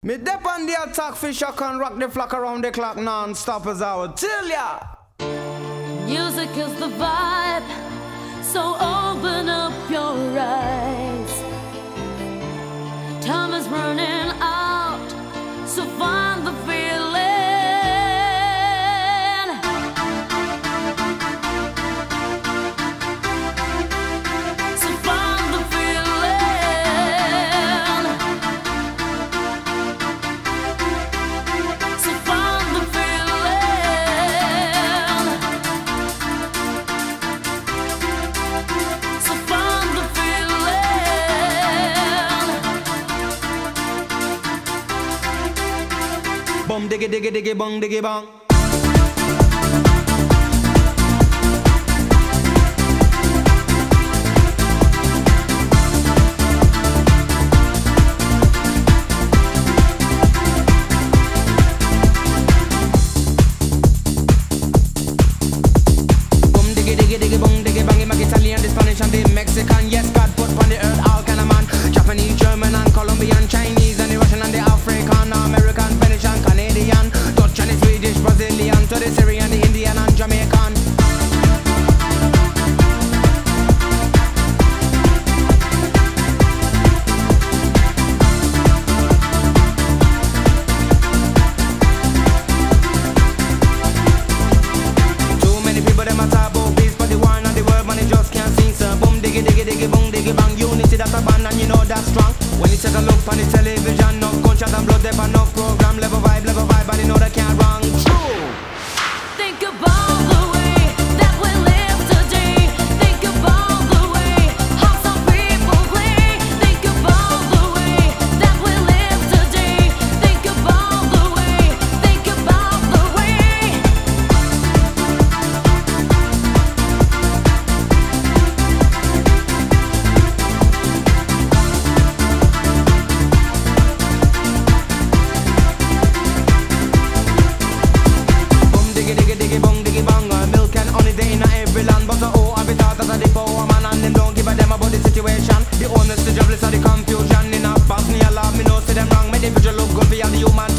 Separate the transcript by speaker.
Speaker 1: Me dep on the attack, fish I can rock the flock around the clock non-stop as I would tell ya.
Speaker 2: Music is the vibe, so open up your eyes. Time is running out, so find the feeling. So find the feeling. So find the feeling. So find the feeling.
Speaker 1: Bum diggy diggy diggy bong diggy bong. Bum diggy diggy diggy bong diggy bang. Him a Italian, the Spanish and the Mexican. Yes, God put on the earth all kind of man. Japanese, German and Colombian, Chinese and the Russian and the African, American, Venetian, Canadian, Dutch and the Swedish, Brazilian, to the Syrian, the Indian and Jamaican. Too many people them a talk about peace, but the war and the world man they just can't sing. So boom diggy diggy diggy boom diggy bang. Unity that's a band and you know that's strong. When you take a look on the television, no gunshot and blood, there no program, level vibe, but you know they can't wrong. True.
Speaker 2: Think about the way that we live today. Think about the way how some people play. Think about the way that we live today. Think about the way. Think about the way.
Speaker 1: Boom diggy diggy diggy bong diggy bang. Milk and honey they in every land, but oh I be thought as a the power man and them don't give a damn about the situation. The honest, the jobless, or the confusion in a Bosnia love me know see them wrong. Make the future look good for all the human